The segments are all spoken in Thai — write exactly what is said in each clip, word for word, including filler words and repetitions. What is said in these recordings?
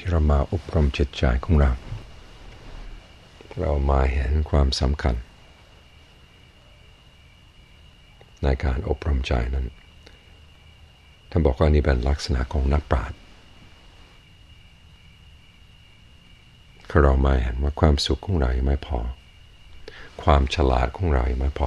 ที่เรามาอบรมจิตใจของเราเรามาเห็นความสำคัญในการอบรมใจนั้นท่านบอกว่านี่เป็นลักษณะของนักปราชญ์เรามาเห็นว่าความสุขของเรายังไม่พอความฉลาดของเรายังไม่พอ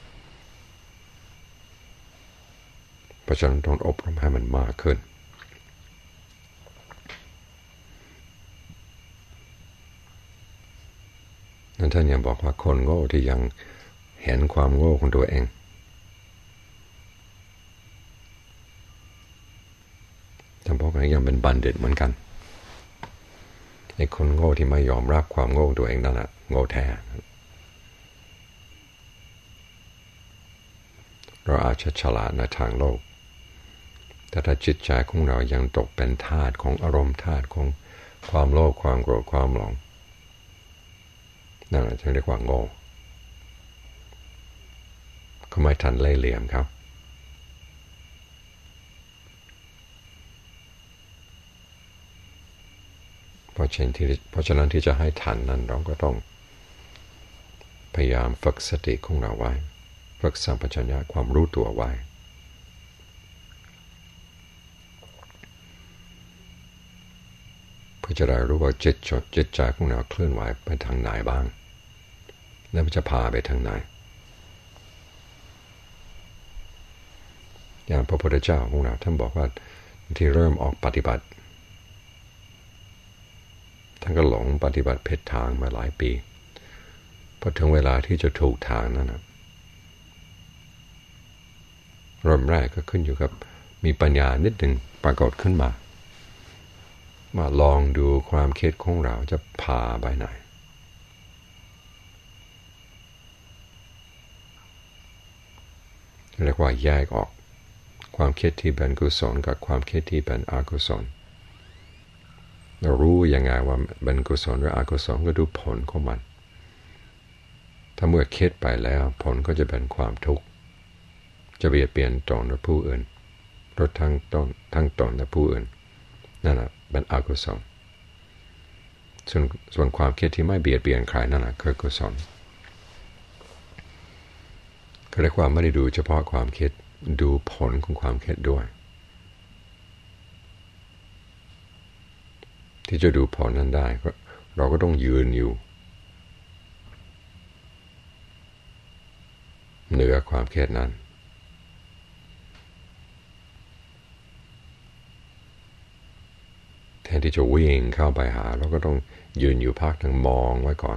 เพราะฉะนั้นต้องอบรมให้มันมากขึ้นนั่นท่านยังบอกว่าคนโง่ที่ยังเห็นความโง่ของตัวเองท่านบอกว่ายังเป็นบัณฑิตเหมือนกันไอ้คนโง่ที่ไม่ยอมรับความโง่ตัวเองนั่นแหละโง่แท้เราอาจจะฉลาดในทางโลกแต่ถ้าจิตใจของเรายังตกเป็นทาสของอารมณ์ทาสของความโลภความโกรธความหลงนั่นแหละที่เรียกว่าโง่เขาไม่ทันเล่ห์เหลี่ยมครับเพราะฉะนั้นที่เพราะฉะนั้นที่จะให้ทันนั้นเราก็ต้องพยายามฝึกสติของเราไว้ฝึกสัมปชัญญะความรู้ตัวไว้เพื่อจะได้รู้ว่าจิตจิตใจของเราเคลื่อนไหวไปทางไหนบ้างแล้วมันจะพาไปทางไหนอย่างพระพุทธเจ้าของเราท่านบอกว่าที่เริ่มออกปฏิบัติท่านก็หลงปฏิบัติผิดทางมาหลายปีพอถึงเวลาที่จะถูกทางนั้นนะเริ่มแรกก็ขึ้นอยู่กับมีปัญญานิดหนึ่งปรากฏขึ้นมามาลองดูความคิดของเราจะพาไปไหนเรียกว่าแยกออกความคิดที่เป็นกุศลกับความคิดที่เป็นอกุศลเรารู้ยังไงว่าเป็นกุศลหรืออกุศลก็ดูผลของมันถ้าเมื่อคิดไปแล้วผลก็จะเป็นความทุกข์จะเบียดเบียนตนและผู้อื่นลดทั้งตนทั้งตนและผู้อื่นนั่นแหละเป็นอกุศลส่วนส่วนความคิดที่ไม่เบียดเบียนใครนั่นแหละคือกุศลก็เรียกว่าไม่ได้ดูเฉพาะความคิดดูผลของความคิดด้วยที่จะดูผลนั้นได้เราก็ต้องยืนอยู่เหนือความคิดนั้นแทนที่จะวิ่งเข้าไปหาเราก็ต้องยืนอยู่พักหนึ่งมองไว้ก่อน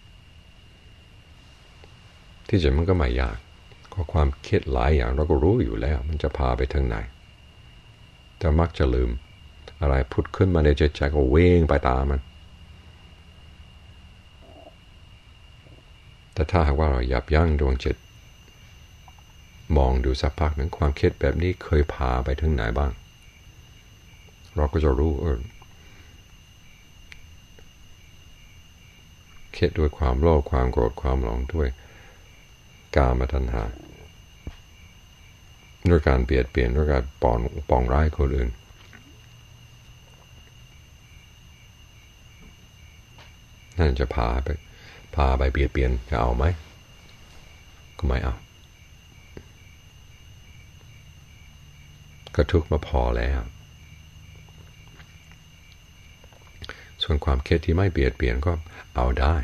ที่จริงมันก็ไม่ยากเพราะความคิดหลายอย่างเราก็รู้อยู่แล้วมันจะพาไปทางไหนแต่มักจะลืมอะไรพุดขึ้นมาในใจก็เว่งไปตามมันแต่ถ้าหากว่าเรายับยั้งดวงจิตมองดูสักพักหนึ่งความคิดแบบนี้เคยพาไปถึงไหนบ้างเราก็จะรู้เออคิดด้วยความโลภความโกรธความหลงด้วยกามตัณหาด้วยการเบียดเบียนด้วยการปองปองร้ายคนอื่นนั่นจะพาไปพาไปเบียดเบียนจะเอาไหมก็ไม่เอาก็ทุกข์มาพอแล้วส่วนความคิดที่ไม่เบียดเบียนก็เอาได้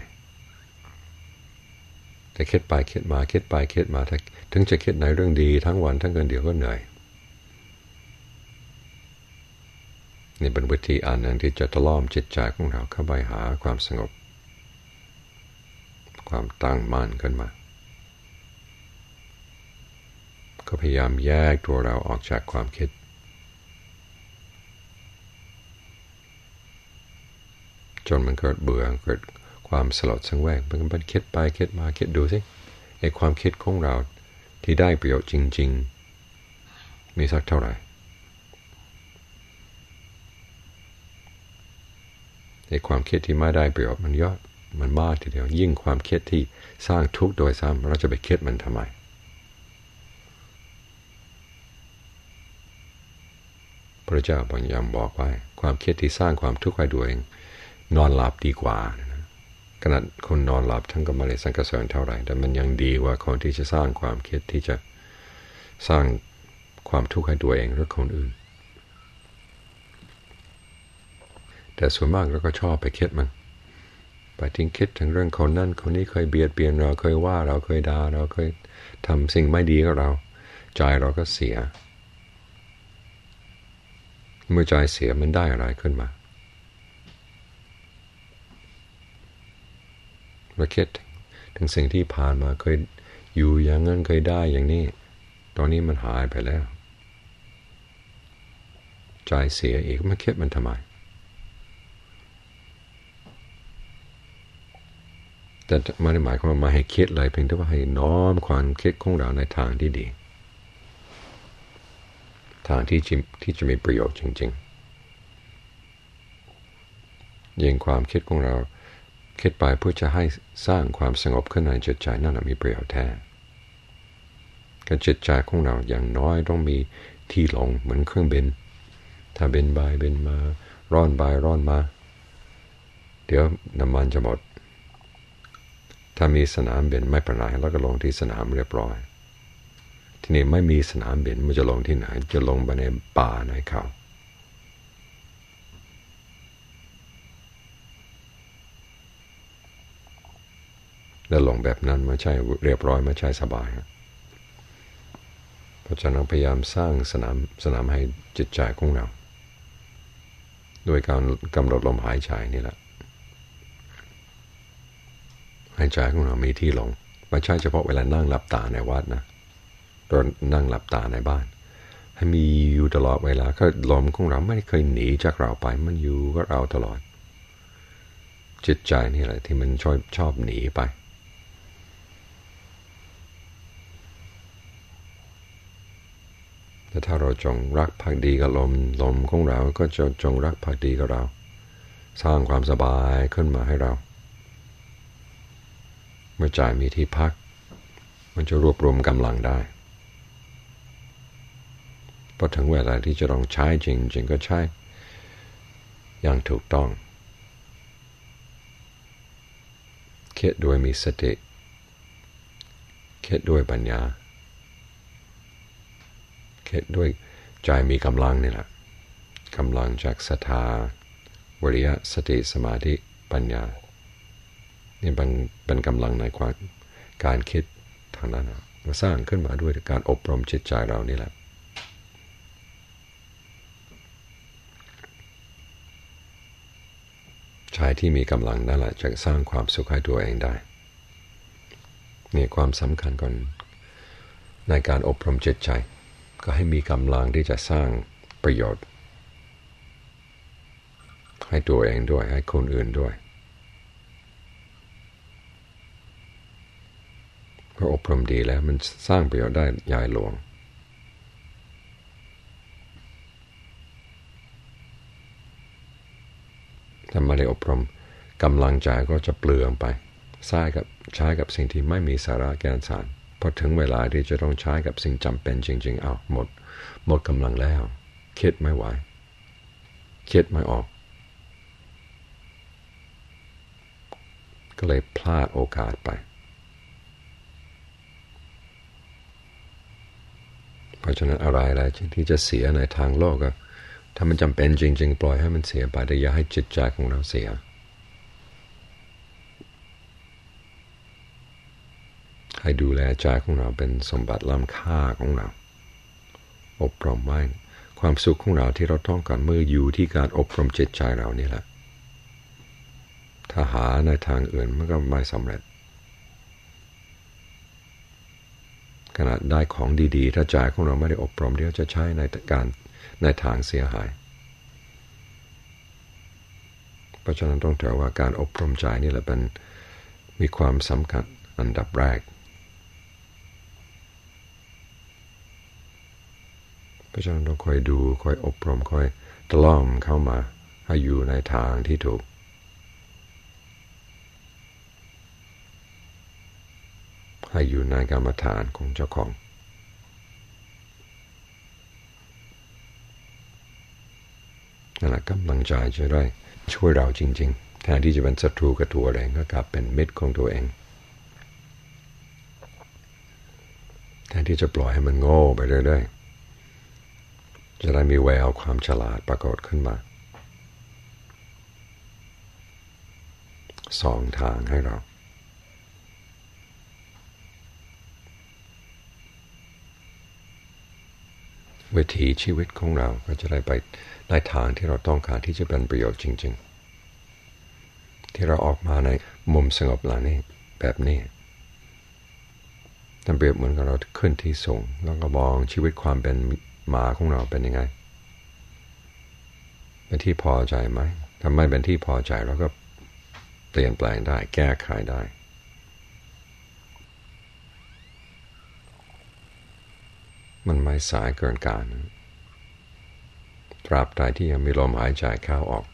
แต่คิดไปคิดมาคิดไปคิดมาถึงจะคิดในเรื่องดีทั้งวันทั้งคืนเดียวก็เหนื่อยนี่เป็นวิธีอันหนึ่งที่จะตะล่อมจิตใจของเราเข้าไปหาความสงบความตั้งมั่นขึ้นมาก็พยายามแยกตัวเราออกจากความคิดจนมันเกิดเบื่อเกิดความสลดสังเวชมันก็คิดไปคิดมาคิดดูสิไอ้ความคิดของเราที่ได้ประโยชน์จริงๆมีสักเท่าไหร่ไอ้ความคิดที่ไม่ได้ประโยชน์มันเยอะมันมากทีเดียวยิ่งความคิดที่สร้างทุกข์โดยซ้ำเราจะไปคิดมันทำไมเพระเจ้าพยายามบอกไว้ความเครียดที่สร้างความทุกข์ให้ตัวเองนอนหลับดีกว่าขนาดคนนอนหลับท่านก็ไม่ได้สรรเสริญเท่าไหร่แต่มันยังดีกว่าคนที่จะสร้างความเครียดที่จะสร้างความทุกข์ให้ตัวเองหรือคนอื่นแต่ส่วนมากเราก็ชอบไปคิดมันไปทิ้งคิดถึงเรื่องคนนั้นคนนี้เคยเบียดเบียนเราเคยว่าเราเคยด่าเราเคยทำสิ่งไม่ดีกับเราใจเราก็เสียเมื่อใจเสียมันได้อะไรขึ้นมาเราคิดถึงสิ่งที่ผ่านมาเคยอยู่อย่างนั้นเคยได้อย่างนี้ตอนนี้มันหายไปแล้วใจเสียอีกมาคิดมันทำไมแต่ไม่ได้หมายความว่ามาให้คิดเลยเพียงแต่ว่าให้น้อมความคิดของเราในทางที่ดีทางที่จะที่จะมีประโยชน์จริงๆยิ่งความคิดของเราคิดไปเพื่อจะให้สร้างความสงบขึ้นในจิตใจนั่นมีประโยชน์แท้การจิตใจของเราอย่างน้อยต้องมีที่ลงเหมือนเครื่องบินถ้าบินไปบินมาร้อนไปร้อนมาเดี๋ยวน้ำมันจะหมดถ้ามีสนามบินไม่เป็นไรแล้วก็ลงที่สนามเรียบร้อยทีนี้ไม่มีสนามบินมันจะลงที่ไหนจะลงไปในป่าในเขาแล้วลงแบบนั้นไม่ใช่เรียบร้อยไม่ใช่สบายเพราะฉะนั้นพยายามสร้างสนามสนามให้จิตใจของเราโดยการกำหนดลมหายใจนี่แหละให้ใจของเรามีที่ลงไม่ใช่เฉพาะเวลานั่งหลับตาในวัดนะตอนนั่งหลับตาในบ้านให้มีอยู่ตลอดเวลาก็ลมของเราไม่เคยหนีจากเราไปมันอยู่กับเราตลอดจิตใจนี่แหละที่มันชอบชอบหนีไปแต่ถ้าเราจงรักภักดีกับลมลมของเราก็จะจงรักภักดีกับเราสร้างความสบายขึ้นมาให้เราเมื่อใจมีที่พักมันจะรวบรวมกำลังได้พอถึงเวลาที่จะต้องใช้จริงจริงก็ใช้อย่างถูกต้องคิดด้วยมีสติคิดด้วยปัญญาคิดด้วยใจมีกำลังนี่แหละกำลังจากศรัทธาวิริยะสติสมาธิปัญญานี่เป็นเป็นกำลังในความการคิดทางนั้นมาสร้างขึ้นมาด้วยการอบรมจิตใจเรานี่แหละใจที่มีกำลังนั่นแหละจะสร้างความสุขให้ตัวเองได้นี่ความสำคัญก่อนในการอบรมจิตใจก็ให้มีกำลังที่จะสร้างประโยชน์ให้ตัวเองด้วยให้คนอื่นด้วยพออบรมดีแล้วมันสร้างประโยชน์ได้ใหญ่หลวงถ้าไม่ได้อบรมกำลังใจก็จะเปลืองไปใช้กับใช้กับสิ่งที่ไม่มีสาระแก่นสารพอถึงเวลาที่จะต้องใช้กับสิ่งจำเป็นจริงๆเอาหมดหมดกำลังแล้วคิดไม่ไหวคิดไม่ออกก็เลยพลาดโอกาสไปเพราะฉะนั้นอะไรอะไรที่จะเสียในทางโลกก็ถ้ามันจำเป็นจริงๆปล่อยให้มันเสียไปแต่อย่าให้จิตใจของเราเสียให้ดูแลใจของเราเป็นสมบัติล้ำค่าของเราอบรมไว้ความสุขของเราที่เราต้องการเมื่ออยู่ที่การอบรมจิตใจเรานี่แหละถ้าหาในทางอื่นมันก็ไม่สำเร็จขนาดได้ของดีๆถ้าใจของเราไม่ได้อบรมเดี๋ยวจะใช้ในการในทางเสียหายเพราะฉะนั้นต้องถือว่าการอบรมใจนี่แหละเป็นมีความสำคัญอันดับแรกเพราะฉะนั้นเราคอยดูคอยอบรมคอยตะล่อมเข้ามาให้อยู่ในทางที่ถูกให้อยู่ในกรรมฐานของเจ้าของนั่นแหละกำลังใจจะได้ช่วยเราจริงๆแทนที่จะเป็นศัตรูกับตัวเองก็กลับเป็นมิตรของตัวเองแทนที่จะปล่อยให้มันโง่ไปเรื่อยๆจะได้มีแววความฉลาดปรากฏขึ้นมาสองทางให้เราวิถีชีวิตของเราก็จะได้ไปในทางที่เราต้องการที่จะเป็นประโยชน์จริงๆที่เราออกมาในมุมสงบหลังนี้แบบนี้นั่นเปรียบเหมือนกับเราขึ้นที่สูงแล้วก็มองชีวิตความเป็นหมาของเราเป็นยังไงเป็นที่พอใจไหมถ้าไม่เป็นที่พอใจเราก็เปลี่ยนแปลงได้แก้ไขได้มันไม่สายเกินการตราบใดที่ยังมีลมหายใจเข้าออก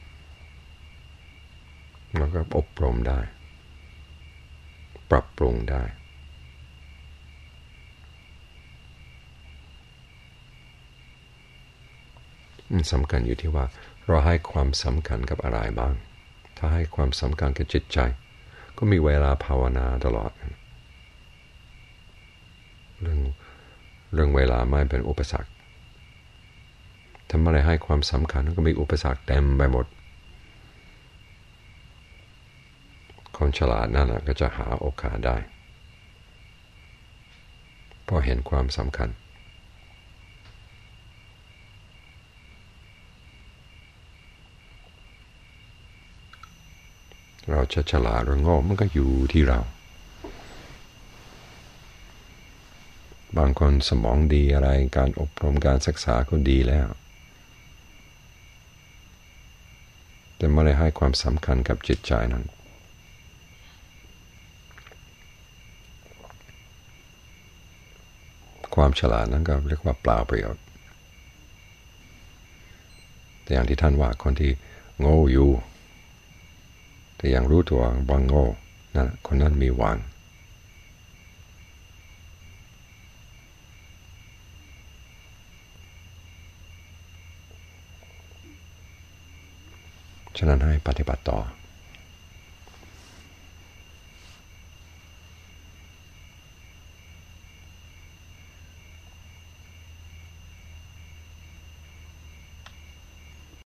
แล้วก็อบรมได้ปรับปรุงได้มันสำคัญอยู่ที่ว่าเราให้ความสำคัญกับอะไรบ้างถ้าให้ความสำคัญกับจิตใจก็มีเวลาภาวนาตลอดเรื่องเรื่องเวลาไม่เป็นอุปสรรคถ้าไม่ได้ให้ความสำคัญก็มีอุปสรรคเต็มไปหมดคนฉลาดนั่นก็จะหาโอกาสได้พอเห็นความสำคัญเราจะฉลาดหรือโง่มันก็อยู่ที่เราบางคนสมองดีอะไรการอบรมการศึกษาก็ดีแล้วแต่ไม่ได้ให้ความสำคัญกับจิตใจนั้นความฉลาดนั้นก็เรียกว่าเปล่าประโยชน์แต่อย่างที่ท่านว่าคนที่โง่อยู่แต่ยังรู้ตัวว่าโง่นั่นคนนั้นมีหวังฉะนั้นให้ปฏิบัติต่อ